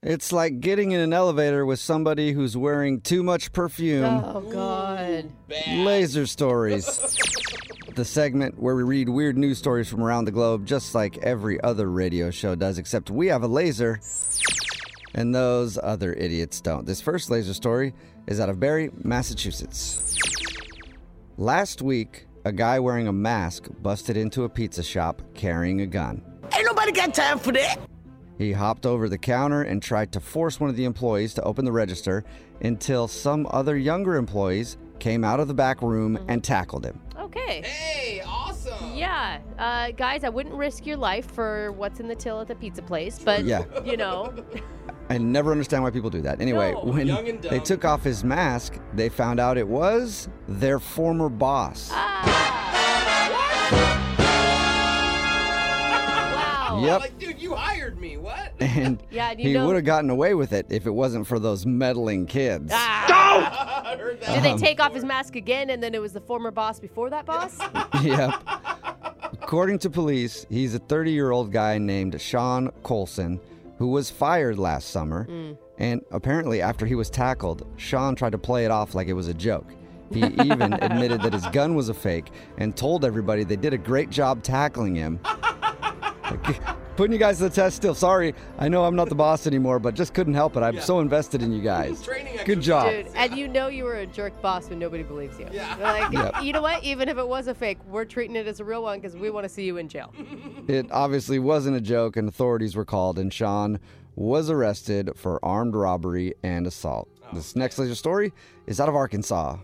It's like getting in an elevator with somebody who's wearing too much perfume. Oh, God. Laser Stories. The segment where we read weird news stories from around the globe, just like every other radio show does, except we have a laser, and those other idiots don't. This first laser story is out of Barre, Massachusetts. Last week, a guy wearing a mask busted into a pizza shop carrying a gun. Ain't nobody got time for that. He hopped over the counter and tried to force one of the employees to open the register until some other younger employees came out of the back room and tackled him. Okay. Hey, awesome. Yeah. Guys, I wouldn't risk your life for what's in the till at the pizza place, but, Yeah. you know. I never understand why people do that. Anyway, No. when Young and dumb. they took off his mask, they found out it was their former boss. Wow. Yep. Like, dude, you hired me. What? And Yeah, and you he know- would have gotten away with it if it wasn't for those meddling kids. I heard that. Did they take off his mask again and then it was the former boss before that boss? Yep. According to police, he's a 30-year-old guy named Sean Colson who was fired last summer. And apparently after he was tackled, Sean tried to play it off like it was a joke. He even admitted that his gun was a fake and told everybody they did a great job tackling him. Putting you guys to the test still. Sorry, I know I'm not the boss anymore, but just couldn't help it. I'm so invested in you guys. Training Good job. Dude, and you know you were a jerk boss when nobody believes you. Yeah. Like, Yep. you know what? Even if it was a fake, we're treating it as a real one because we want to see you in jail. It obviously wasn't a joke, and authorities were called, and Sean was arrested for armed robbery and assault. This next laser story is out of Arkansas.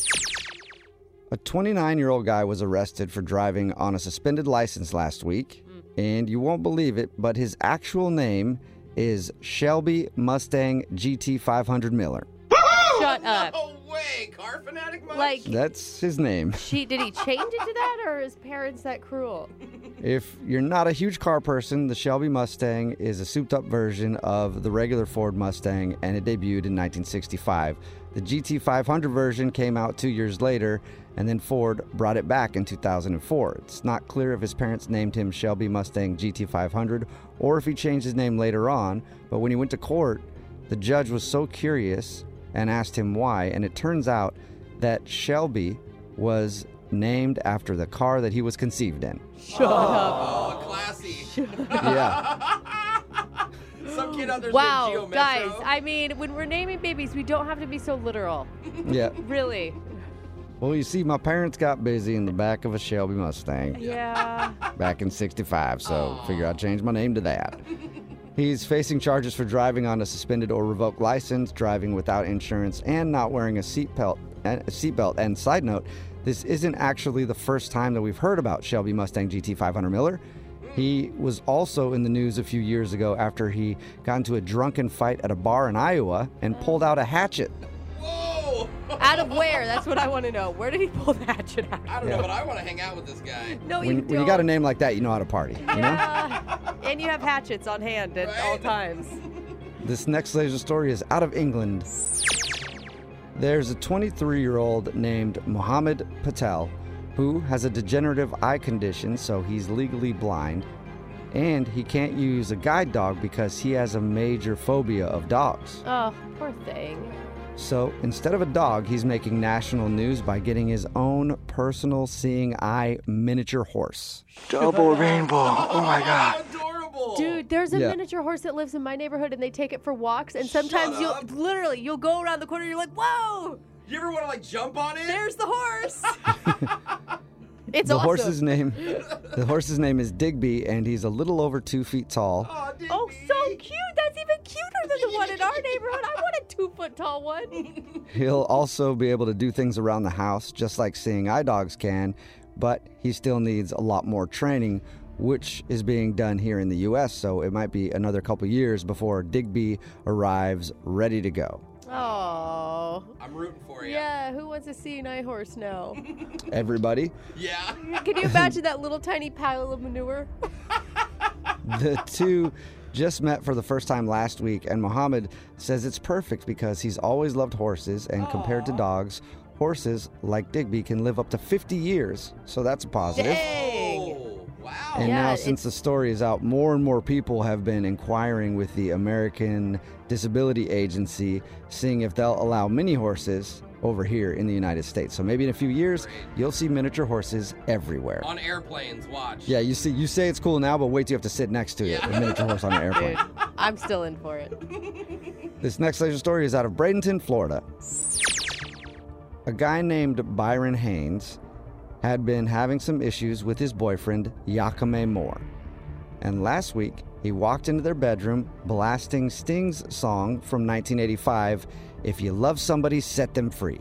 A 29-year-old guy was arrested for driving on a suspended license last week, and you won't believe it, but his actual name is Shelby Mustang GT500 Miller. Shut up. No way. Car fanatic much? Like, That's his name. did he change it to that, or are his parents that cruel? If you're not a huge car person, the Shelby Mustang is a souped-up version of the regular Ford Mustang, and it debuted in 1965. The GT500 version came out 2 years later, and then Ford brought it back in 2004. It's not clear if his parents named him Shelby Mustang GT500 or if he changed his name later on, but when he went to court, the judge was so curious and asked him why, and it turns out that Shelby was named after the car that he was conceived in. Shut up. Oh, classy. Yeah. Some kid out there's Wow, Geo Metro. guys, I mean, when we're naming babies, we don't have to be so literal. Yeah. Really. Well, you see, my parents got busy in the back of a Shelby Mustang Yeah. back in 65, so figure I'd change my name to that. He's facing charges for driving on a suspended or revoked license, driving without insurance, and not wearing a seatbelt. And side note, this isn't actually the first time that we've heard about Shelby Mustang GT500 Miller. He was also in the news a few years ago after he got into a drunken fight at a bar in Iowa and pulled out a hatchet. Whoa. Out of where? That's what I want to know. Where did he pull the hatchet out? I don't know, but I want to hang out with this guy. No, you don't. When you got a name like that, you know how to party, you know? Yeah. And you have hatchets on hand at all times. This next laser story is out of England. There's a 23-year-old named Mohammed Patel who has a degenerative eye condition, so he's legally blind, and he can't use a guide dog because he has a major phobia of dogs. Oh, poor thing. So instead of a dog, he's making national news by getting his own personal seeing eye miniature horse. Double rainbow. Oh my God. How adorable. Dude, there's a Yeah. miniature horse that lives in my neighborhood, and they take it for walks, and sometimes up. you'll go around the corner, and you're like, whoa, You ever want to, like, jump on it? there's the horse. It's The awesome. horse's name is Digby, and he's a little over 2 feet tall. Oh, Digby. Oh, so cute. That's even cuter than the one in our neighborhood. I want a 2-foot-tall one. He'll also be able to do things around the house, just like seeing eye dogs can, but he still needs a lot more training, which is being done here in the U.S., so it might be another couple years before Digby arrives ready to go. Oh. I'm rooting for you. Yeah, who wants a seeing eye horse now? Everybody, Yeah. Can you imagine that little tiny pile of manure? the two just met for the first time last week, and Mohammed says it's perfect because he's always loved horses, and compared to dogs, horses like Digby can live up to 50 years, so that's a positive. Dang. Oh, wow. And Yeah, now, since the story is out, more and more people have been inquiring with the American Disability Agency, seeing if they'll allow mini horses over here in the United States. So maybe in a few years, you'll see miniature horses everywhere. On airplanes, watch. Yeah, you say it's cool now, but wait till you have to sit next to it, a miniature horse on an airplane. Dude, I'm still in for it. This next leisure story is out of Bradenton, Florida. A guy named Byron Haynes had been having some issues with his boyfriend, Yakame Moore. And last week, he walked into their bedroom blasting Sting's song from 1985, If You Love Somebody, Set Them Free.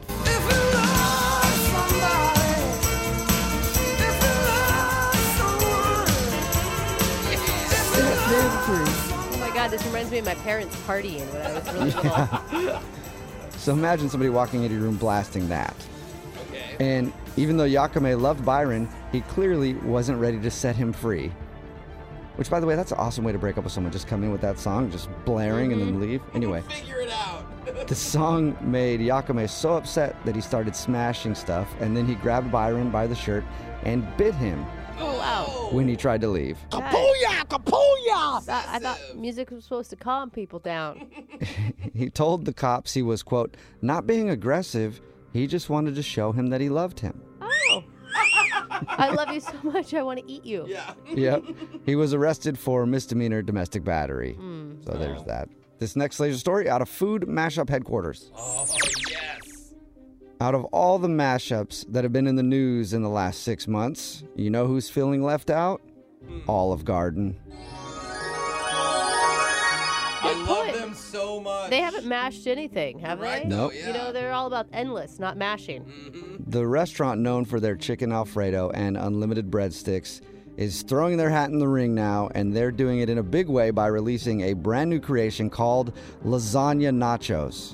Oh my God, this reminds me of my parents partying when I was really little. So imagine somebody walking into your room blasting that. Okay. And even though Yakame loved Byron, he clearly wasn't ready to set him free. Which, by the way, that's an awesome way to break up with someone. Just come in with that song, just blaring and then leave. Anyway, Figure it out. the song made Yakame so upset that he started smashing stuff, and then he grabbed Byron by the shirt and bit him Oh, wow. when he tried to leave. Kapuya! Kapuya! I thought music was supposed to calm people down. He told the cops he was, quote, not being aggressive, he just wanted to show him that he loved him. Oh. I love you so much, I want to eat you. Yeah. Yep. He was arrested for misdemeanor domestic battery. So there's that. This next laser story out of Food Mashup Headquarters. Oh, yes. Out of all the mashups that have been in the news in the last 6 months, you know who's feeling left out? Olive Garden. I Good love point. them so much. They haven't mashed anything, have Right, they? though, Nope. yeah. You know, they're all about endless, not mashing. The restaurant known for their chicken Alfredo and unlimited breadsticks is throwing their hat in the ring now, and they're doing it in a big way by releasing a brand new creation called Lasagna Nachos.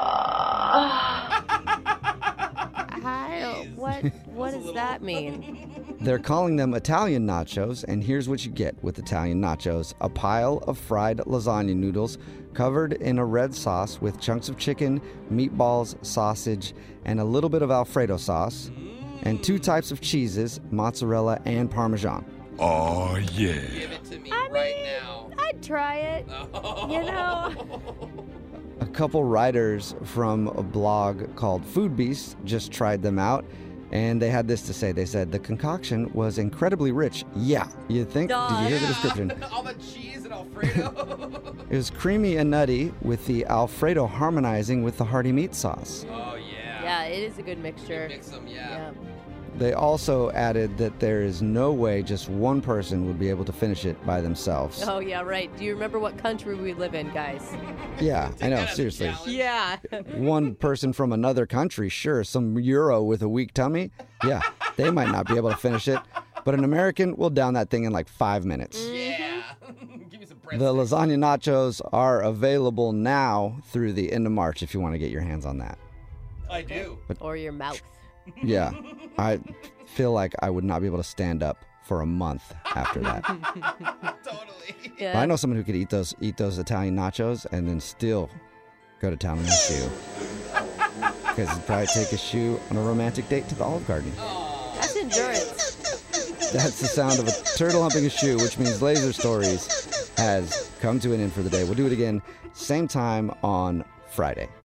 What does that mean? They're calling them Italian nachos, and here's what you get with Italian nachos. A pile of fried lasagna noodles covered in a red sauce with chunks of chicken, meatballs, sausage, and a little bit of Alfredo sauce, and 2 types of cheeses, mozzarella and Parmesan. Oh, yeah. Give it to me right now. I'd try it. You know? A couple writers from a blog called Food Beast just tried them out, and they had this to say. They said, the concoction was incredibly rich. Yeah, you think? Did you hear the description? All the cheese and Alfredo. It was creamy and nutty, with the Alfredo harmonizing with the hearty meat sauce. Oh, yeah. Yeah, it is a good mixture. Mix them, yeah. They also added that there is no way just one person would be able to finish it by themselves. Oh, yeah, right. Do you remember what country we live in, guys? Yeah, I know, That is a seriously. challenge. Yeah. One person from another country, sure, some Euro with a weak tummy, yeah, they might not be able to finish it. But an American will down that thing in like 5 minutes. Yeah. Give me some bread. The lasagna nachos are available now through the end of March if you want to get your hands on that. I do. Or your mouth. Yeah, I feel like I would not be able to stand up for a month after that. Totally. Yeah. But I know someone who could eat those Italian nachos and then still go to town on his shoe. Because he'd probably take his shoe on a romantic date to the Olive Garden. That's endurance. That's the sound of a turtle humping a shoe, which means Laser Stories has come to an end for the day. We'll do it again, same time on Friday.